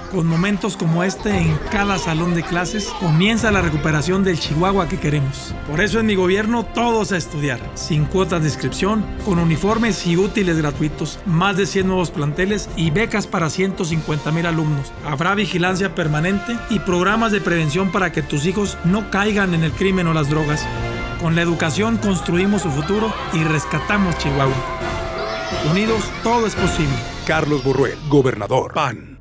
Con momentos como este en cada salón de clases, comienza la recuperación del Chihuahua que queremos. Por eso en mi gobierno todos a estudiar, sin cuotas de inscripción, con uniformes y útiles gratuitos, más de 100 nuevos planteles y becas para 150,000 alumnos. Habrá vigilancia permanente y programas de prevención para que tus hijos no caigan en el crimen o las drogas. Con la educación construimos su futuro y rescatamos Chihuahua. Unidos, todo es posible. Carlos Borruel, gobernador. PAN.